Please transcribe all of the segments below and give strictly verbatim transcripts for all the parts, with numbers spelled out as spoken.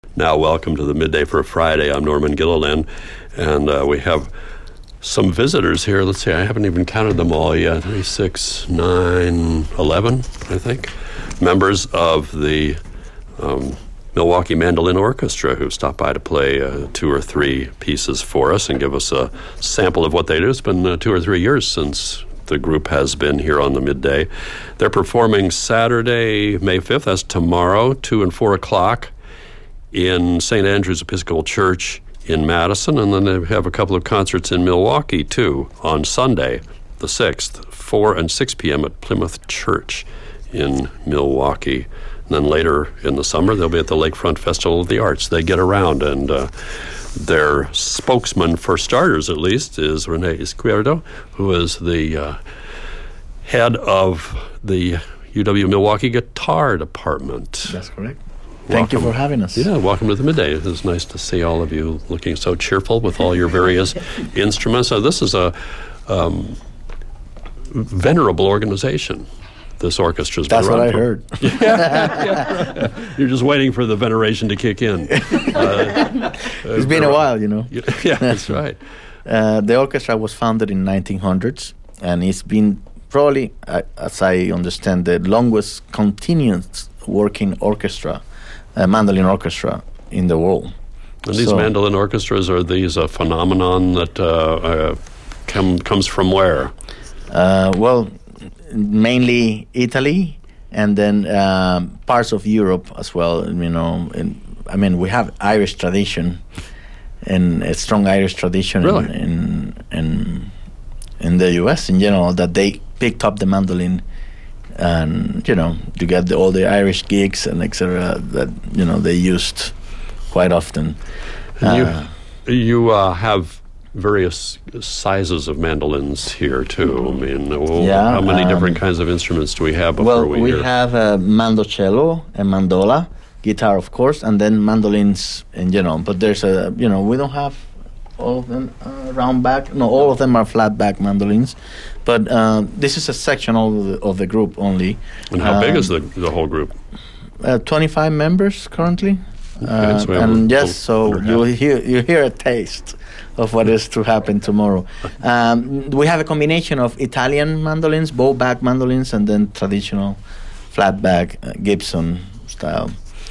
Now, welcome to the Midday for a Friday. I'm Norman Gilliland, and uh, we have some visitors here. Let's see, I haven't even counted them all yet. Three, six, nine, eleven, I think. Members of the um, Milwaukee Mandolin Orchestra who stopped by to play uh, two or three pieces for us and give us a sample of what they do. It's been uh, two or three years since the group has been here on the Midday. They're performing Saturday, May fifth, that's tomorrow, two and four o'clock in Saint Andrew's Episcopal Church in Madison, and then they have a couple of concerts in Milwaukee, too, on Sunday, the sixth, four and six p.m. at Plymouth Church in Milwaukee. And then later in the summer, they'll be at the Lakefront Festival of the Arts. They get around, and uh, their spokesman, for starters at least, is Rene Izquierdo, who is the uh, head of the U W Milwaukee Guitar Department. That's correct. Thank welcome. you for having us. Yeah, welcome to the Midday. It is nice to see all of you looking so cheerful with all your various instruments. So this is a um, venerable organization. This orchestra's been That's what I for. heard. yeah, yeah, right. You're just waiting for the veneration to kick in. Uh, it's been a while, you know. Yeah, that's right. Uh, the orchestra was founded in nineteen hundreds, and it's been probably, uh, as I understand, the longest continuous working orchestra. A mandolin orchestra in the world. And these so, mandolin orchestras, are these a phenomenon that uh, uh, come, comes from where? Uh, well, mainly Italy, and then um, parts of Europe as well. You know, and, I mean, we have Irish tradition, and a strong Irish tradition really? in, in in in the U S in general, that they picked up the mandolin. And you know, to get the, all the Irish gigs and et cetera that you know they used quite often. Uh, you you uh, have various sizes of mandolins here too. I mean, well, yeah, how many um, different kinds of instruments do we have before well, we? we hear? have a mandocello, a mandola, guitar, of course, and then mandolins in general. But there's a you know we don't have all of them uh, round back. No, all of them are flat back mandolins. But uh, this is a section of the, of the group only. And how um, big is the the whole group? Uh, twenty-five members currently. Okay, uh, so and yes, so you hear you hear a taste of what is to happen tomorrow. Um, we have a combination of Italian mandolins, bow back mandolins, and then traditional flat back uh, Gibson style.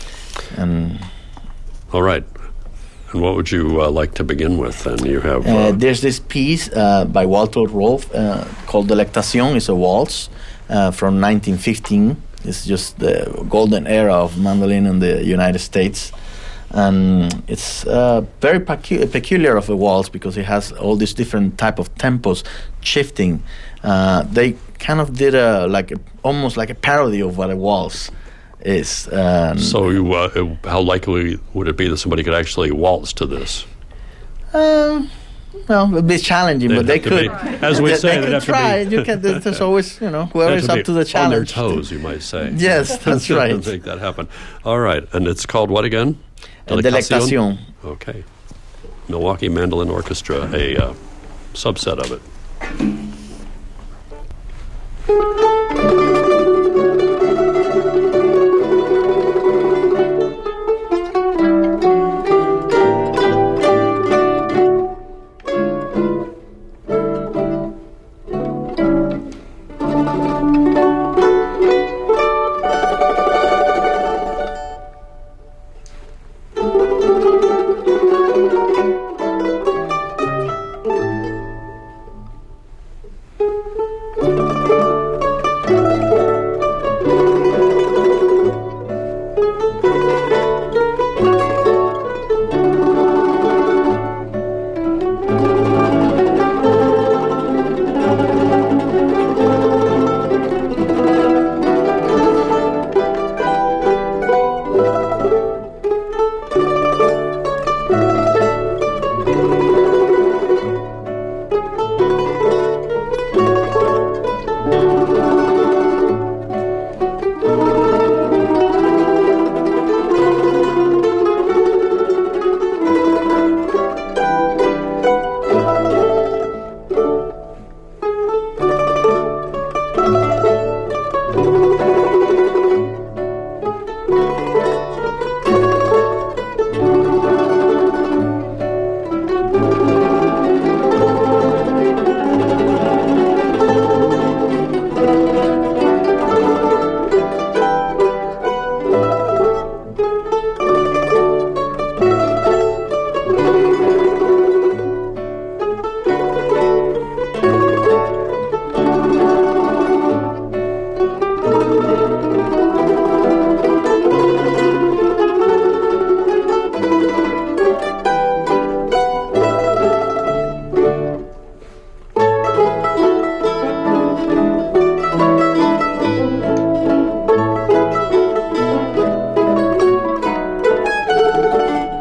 And all right. And what would you uh, like to begin with? Then you have. Uh, uh, there's this piece uh, by Walter Rolf uh, called Delectación. It's a waltz uh, from nineteen fifteen. It's just the golden era of mandolin in the United States, and it's uh, very pecu- peculiar of a waltz because it has all these different type of tempos shifting. Uh, they kind of did a like a, almost like a parody of what a waltz is. Um, so you, uh, how likely would it be that somebody could actually waltz to this? Um, well, it'd be challenging, they'd but they could. Be, as we they, say, they they'd have try. to be. You can. There's always, you know, whoever's up to the challenge. On their toes, you might say. Yes, that's right. To make that happen. All right, and it's called what again? Delectación. Okay. Milwaukee Mandolin Orchestra, a uh, subset of it.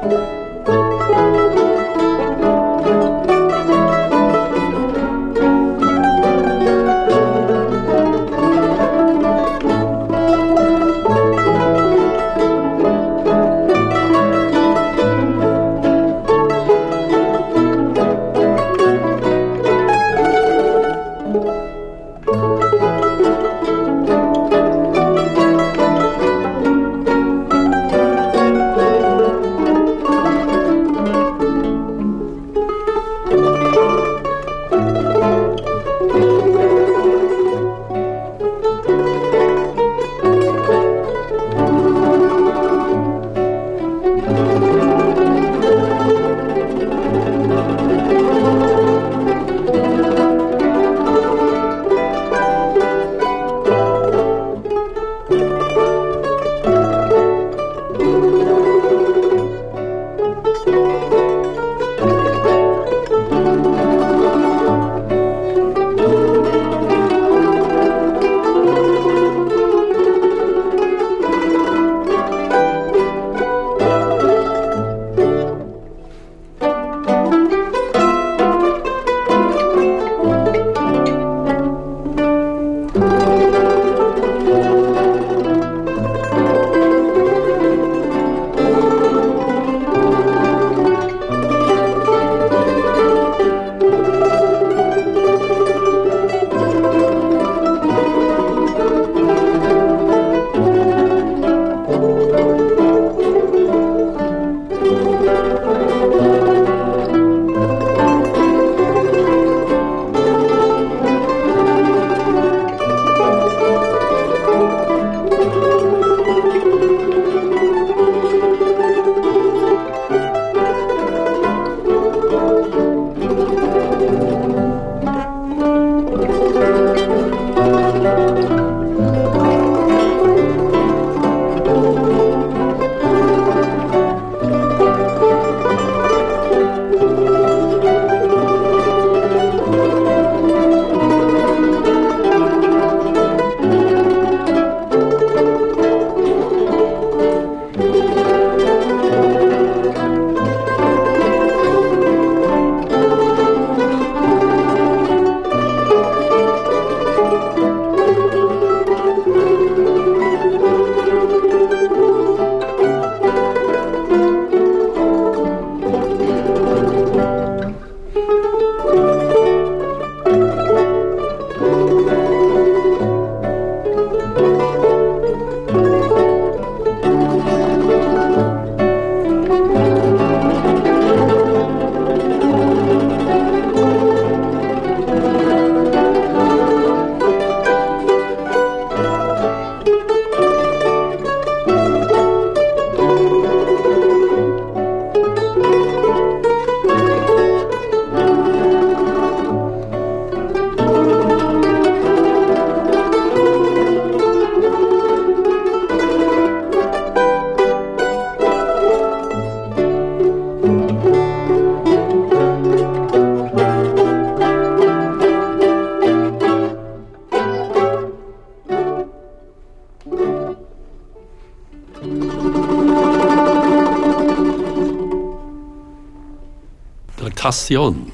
Delectación.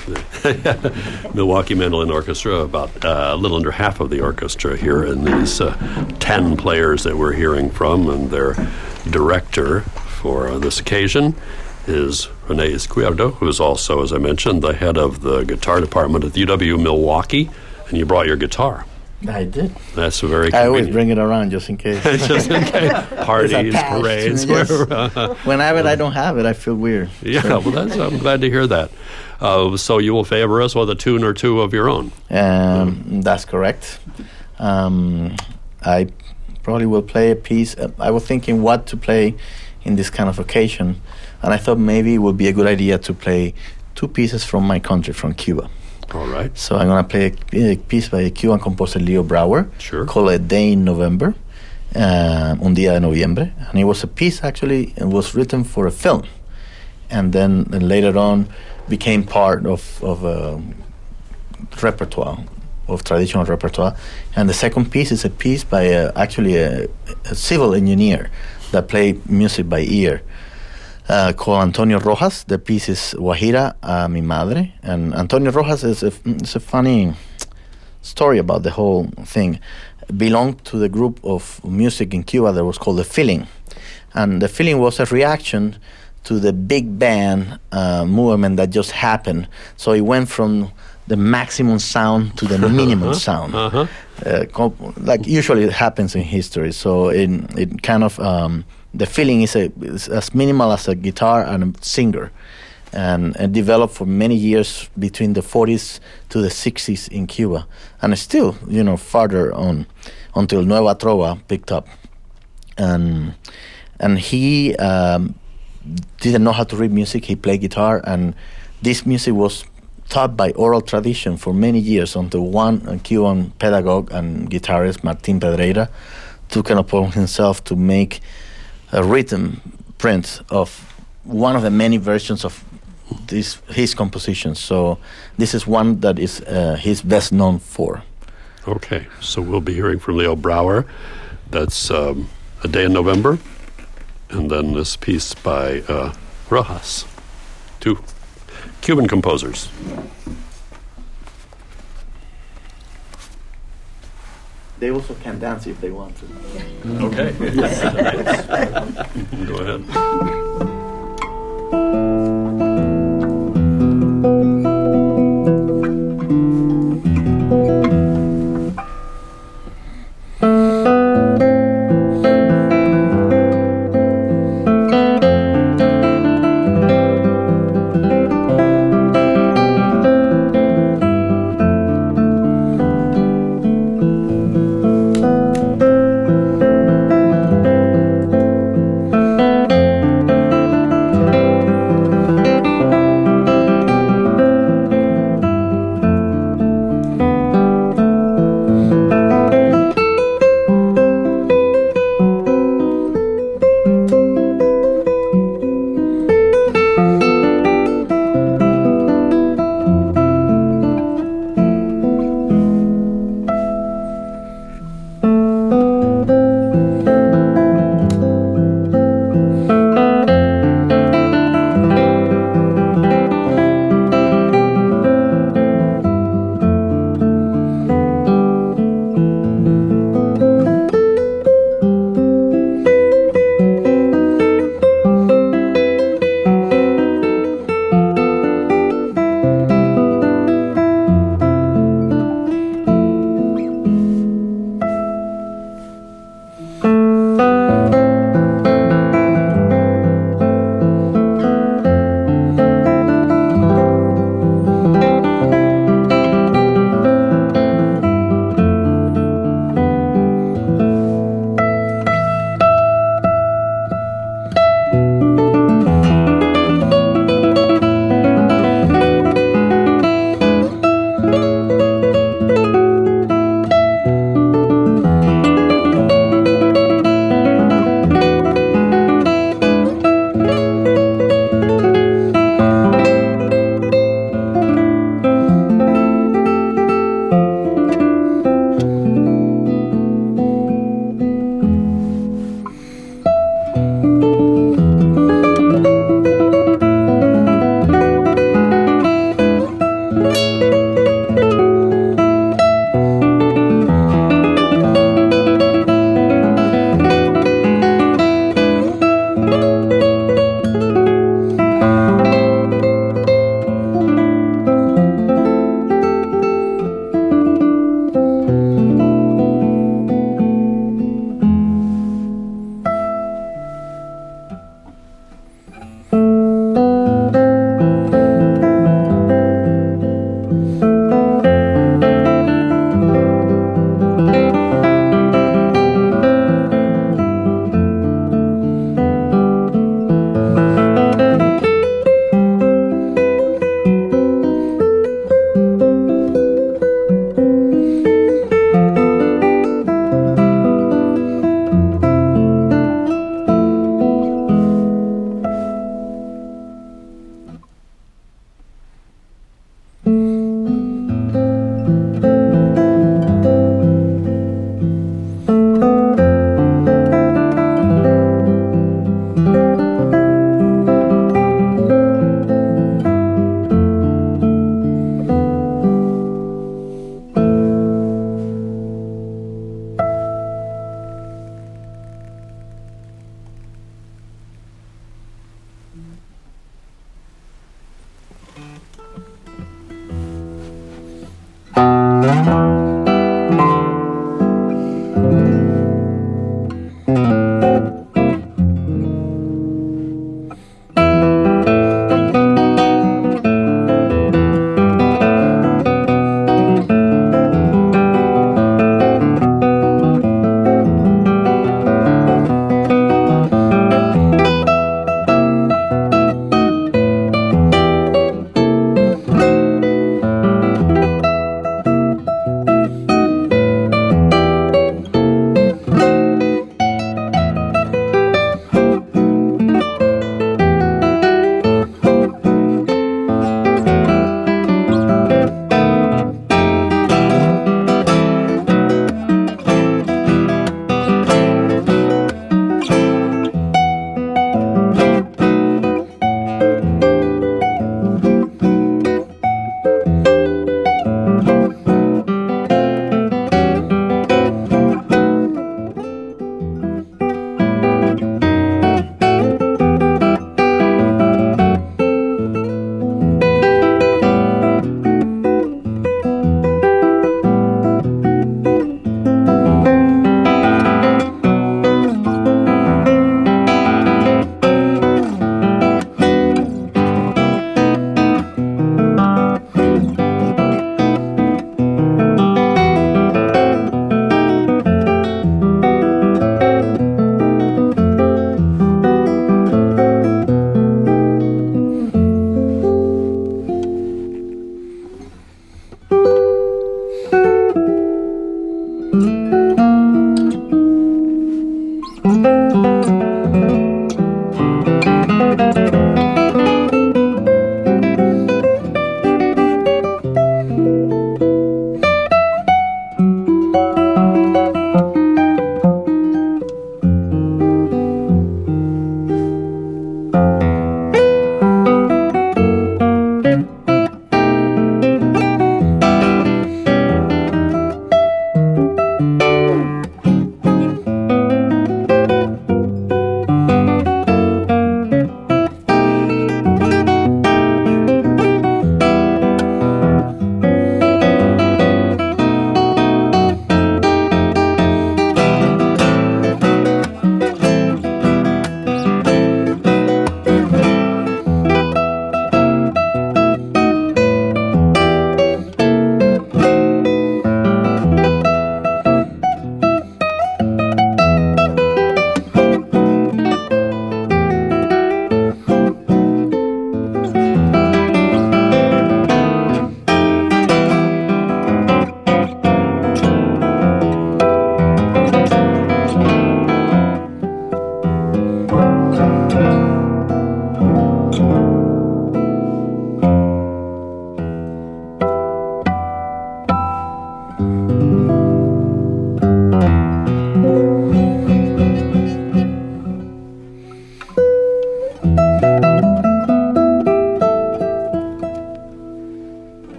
Milwaukee Mandolin Orchestra, about uh, a little under half of the orchestra here, and these uh, ten players that we're hearing from, and their director for uh, this occasion is Rene Izquierdo, who is also, as I mentioned, the head of the guitar department at the U W Milwaukee, and you brought your guitar. I did. That's a very I convenient. always bring it around just in case. Just in case. Parties, parades. Yes. Where, uh, Whenever I don't have it, I feel weird. Yeah, well, that's, I'm glad to hear that. Uh, so you will favor us with a tune or two of your own. Um, mm. That's correct. Um, I probably will play a piece. Uh, I was thinking what to play in this kind of occasion, and I thought maybe it would be a good idea to play two pieces from my country, from Cuba. All right. So I'm going to play a, a piece by a Cuban composer, Leo Brouwer, sure. called A Day in November, uh, Un Día de Noviembre. And it was a piece, actually, it was written for a film. And then and later on became part of, of a repertoire, of traditional repertoire. And the second piece is a piece by a, actually a, a civil engineer that played music by ear. uh, called Antonio Rojas. The piece is Guajira a mi madre. And Antonio Rojas is a, is a funny story about the whole thing. Belonged to the group of music in Cuba that was called The Feeling. And The Feeling was a reaction to the big band uh, movement that just happened. So it went from the maximum sound to the minimum sound. Uh-huh. Uh, comp- like usually it happens in history. So it, it kind of, um, the feeling is, a, is as minimal as a guitar and a singer. And it developed for many years between the forties to the sixties in Cuba. And still, you know, farther on until Nueva Trova picked up. And, and he um, didn't know how to read music. He played guitar, and this music was taught by oral tradition for many years until one Cuban pedagogue and guitarist, Martin Pedreira, took it upon himself to make a rhythm print of one of the many versions of this his compositions. So this is one that is uh, he's best known for. Okay, so we'll be hearing from Leo Brouwer. That's um, A Day in November, and then this piece by uh, Rojas, two Cuban composers. They also can dance if they want to. Okay. Go ahead.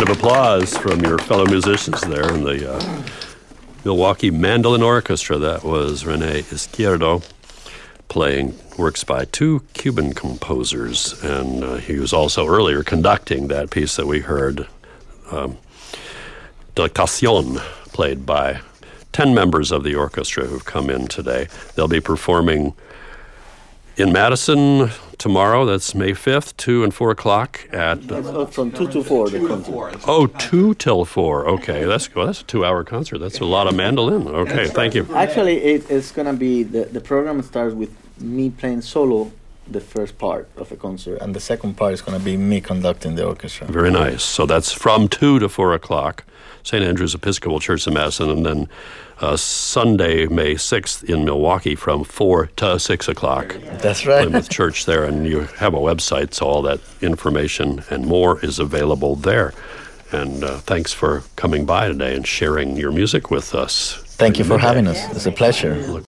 of applause from your fellow musicians there in the uh, Milwaukee Mandolin Orchestra. That was Rene Izquierdo playing works by two Cuban composers, and uh, he was also earlier conducting that piece that we heard, um, Delectación, played by ten members of the orchestra who've come in today. They'll be performing in Madison tomorrow. That's May fifth, two and four o'clock at... Uh, from two to four. The concert. Oh, two till four. Okay, that's well, that's a two-hour concert. That's a lot of mandolin. Okay, thank you. Actually, it, it's going to be... The, the program starts with me playing solo the first part of the concert, and the second part is going to be me conducting the orchestra. Very nice. So that's from two to four o'clock, Saint Andrew's Episcopal Church in Madison, and then uh, Sunday, May sixth in Milwaukee from four to six o'clock. That's right. Plymouth Church there, and you have a website, so all that information and more is available there. And uh, thanks for coming by today and sharing your music with us. Thank you for having us. It's a pleasure.